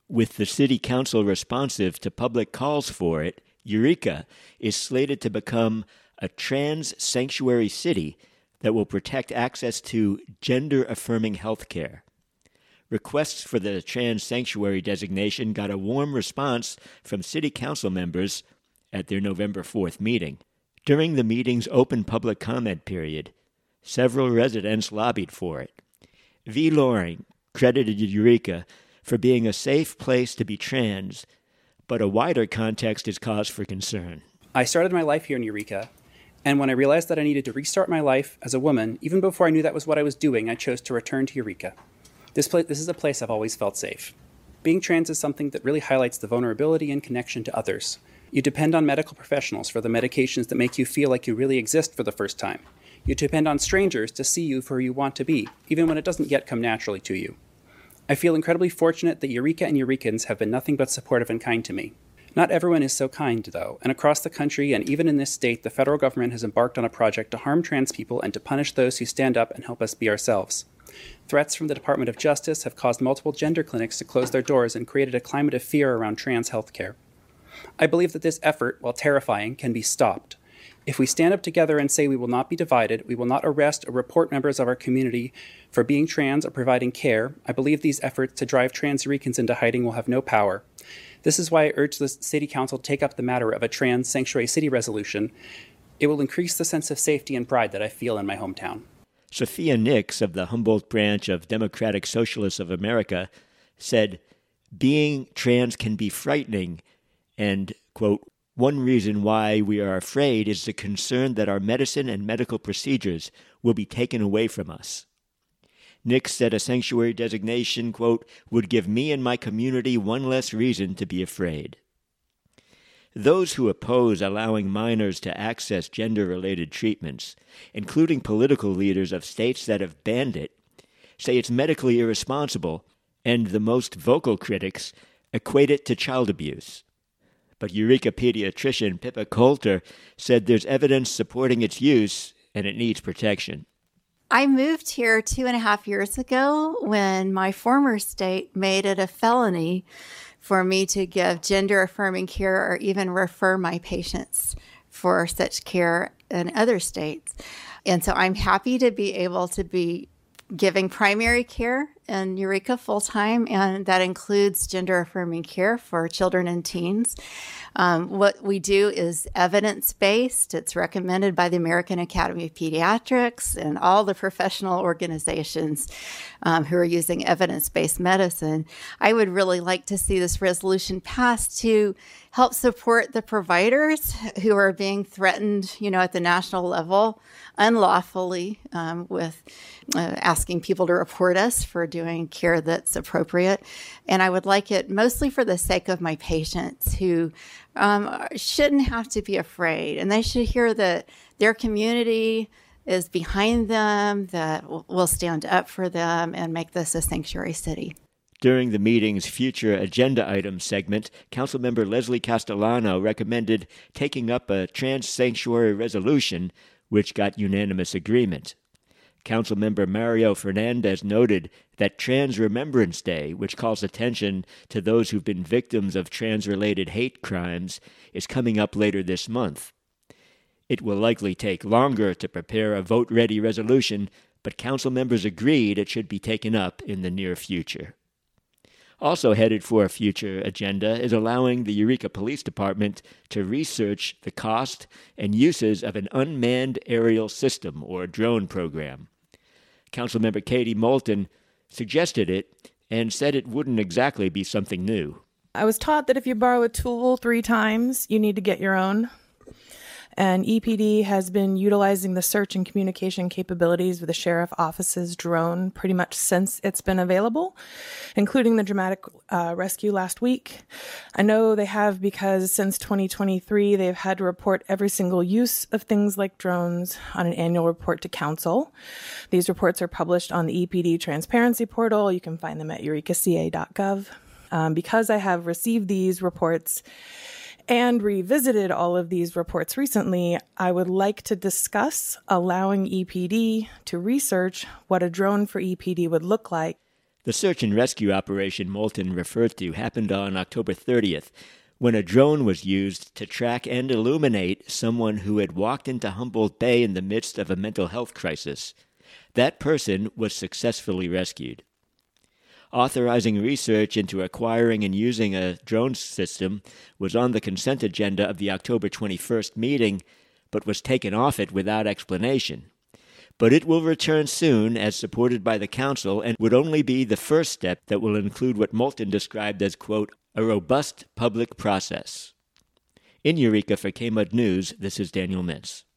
With the city council responsive to public calls for it, Eureka is slated to become a trans sanctuary city that will protect access to gender-affirming health care. Requests for the trans sanctuary designation got a warm response from city council members at their November 4th meeting. During the meeting's open public comment period, several residents lobbied for it. V. Loring credited Eureka for being a safe place to be trans, but a wider context is cause for concern. I started my life here in Eureka, and when I realized that I needed to restart my life as a woman, even before I knew that was what I was doing, I chose to return to Eureka. This is a place I've always felt safe. Being trans is something that really highlights the vulnerability and connection to others. You depend on medical professionals for the medications that make you feel like you really exist for the first time. You depend on strangers to see you for who you want to be, even when it doesn't yet come naturally to you. I feel incredibly fortunate that Eureka and Eurekans have been nothing but supportive and kind to me. Not everyone is so kind, though, and across the country and even in this state, the federal government has embarked on a project to harm trans people and to punish those who stand up and help us be ourselves. Threats from the Department of Justice have caused multiple gender clinics to close their doors and created a climate of fear around trans health care. I believe that this effort, while terrifying, can be stopped. If we stand up together and say we will not be divided, we will not arrest or report members of our community for being trans or providing care, I believe these efforts to drive trans Eurekans into hiding will have no power. This is why I urge the City Council to take up the matter of a trans sanctuary city resolution. It will increase the sense of safety and pride that I feel in my hometown. Sophia Nix of the Humboldt branch of Democratic Socialists of America said, "Being trans can be frightening, and, quote, one reason why we are afraid is the concern that our medicine and medical procedures will be taken away from us." Nix said a sanctuary designation, quote, would give me and my community one less reason to be afraid. Those who oppose allowing minors to access gender-related treatments, including political leaders of states that have banned it, say it's medically irresponsible, and the most vocal critics equate it to child abuse. But Eureka pediatrician Pippa Coulter said there's evidence supporting its use and it needs protection. I moved here 2.5 years ago when my former state made it a felony for me to give gender-affirming care or even refer my patients for such care in other states. And so I'm happy to be able to be giving primary care in Eureka full-time, and that includes gender-affirming care for children and teens. What we do is evidence-based. It's recommended by the American Academy of Pediatrics and all the professional organizations who are using evidence-based medicine. I would really like to see this resolution passed to help support the providers who are being threatened, at the national level unlawfully with asking people to report us for doing care that's appropriate. And I would like it mostly for the sake of my patients who shouldn't have to be afraid. And they should hear that their community is behind them, that will stand up for them and make this a sanctuary city. During the meeting's future agenda items segment, Councilmember Leslie Castellano recommended taking up a trans sanctuary resolution, which got unanimous agreement. Councilmember Mario Fernandez noted that Trans Remembrance Day, which calls attention to those who've been victims of trans-related hate crimes, is coming up later this month. It will likely take longer to prepare a vote-ready resolution, but council members agreed it should be taken up in the near future. Also headed for a future agenda is allowing the Eureka Police Department to research the cost and uses of an unmanned aerial system, or drone program. Councilmember Katie Moulton suggested it and said it wouldn't exactly be something new. I was taught that if you borrow a tool 3 times, you need to get your own. And EPD has been utilizing the search and communication capabilities of the sheriff office's drone pretty much since it's been available, including the dramatic rescue last week. I know they have because since 2023, they've had to report every single use of things like drones on an annual report to council. These reports are published on the EPD Transparency Portal. You can find them at eurekaca.gov. Because I have received these reports and revisited all of these reports recently, I would like to discuss allowing EPD to research what a drone for EPD would look like. The search and rescue operation Moulton referred to happened on October 30th, when a drone was used to track and illuminate someone who had walked into Humboldt Bay in the midst of a mental health crisis. That person was successfully rescued. Authorizing research into acquiring and using a drone system was on the consent agenda of the October 21st meeting, but was taken off it without explanation. But it will return soon as supported by the Council and would only be the first step that will include what Moulton described as, quote, a robust public process. In Eureka for KMUD News, this is Daniel Mintz.